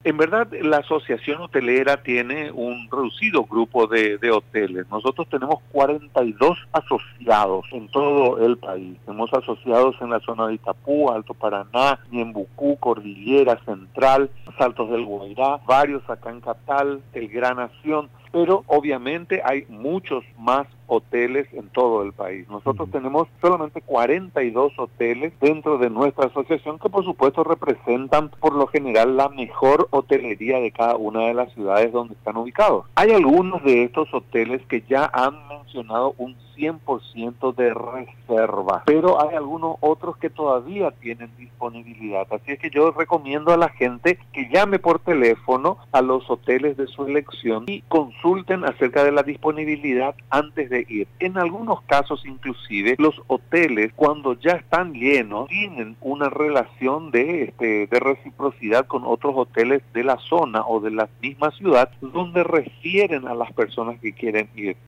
En verdad, la asociación hotelera tiene un reducido grupo de hoteles. Nosotros tenemos 42 asociados en todo el país. Tenemos asociados en la zona de Itapú, Alto Paraná, Ñembucú, Cordillera Central, Saltos del Guairá, varios acá en Catal, el Gran Nación, pero obviamente hay muchos más hoteles en todo el país. Nosotros tenemos solamente 42 hoteles dentro de nuestra asociación que por supuesto representan por lo general la mejor hotelería de cada una de las ciudades donde están ubicados. Hay algunos de estos hoteles que ya han mencionado un 100% de reserva, pero hay algunos otros que todavía tienen disponibilidad. Así es que yo recomiendo a la gente que llame por teléfono a los hoteles de su elección y consulten acerca de la disponibilidad antes de ir. En algunos casos inclusive los hoteles cuando ya están llenos tienen una relación de reciprocidad con otros hoteles de la zona o de la misma ciudad donde refieren a las personas que quieren ir.